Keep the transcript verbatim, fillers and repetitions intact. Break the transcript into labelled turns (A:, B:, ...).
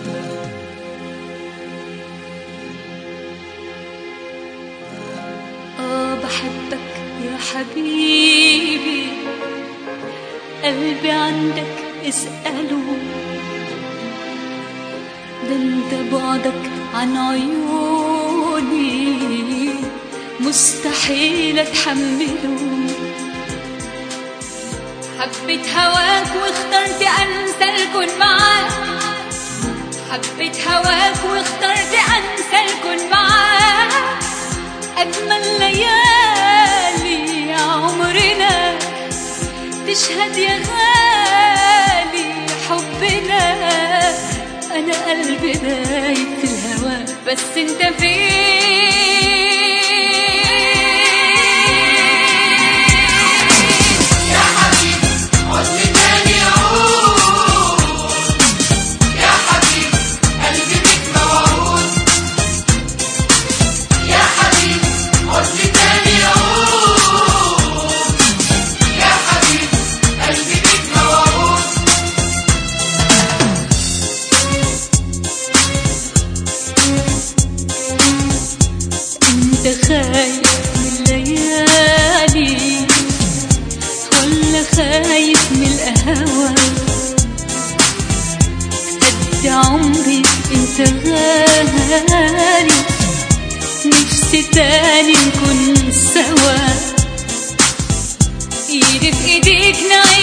A: آه بحبك يا حبيبي، قلبي عندك اسأله، ده انت بعدك عن عيوني مستحيل اتحمله. حبيت هواك واخترت انسى الكون معاك، حبيت هواك واخترت انسى الكون معاك. اجمل ليالي عمرنا تشهد يا غالي حبنا. انا قلبي دايب في الهوى بس انت فين؟ انت خايف من الليالي ولا خايف من القهوة؟ قد عمري انت غالي، نفسي تاني نكون سوا، ايدي في ايديك نعيش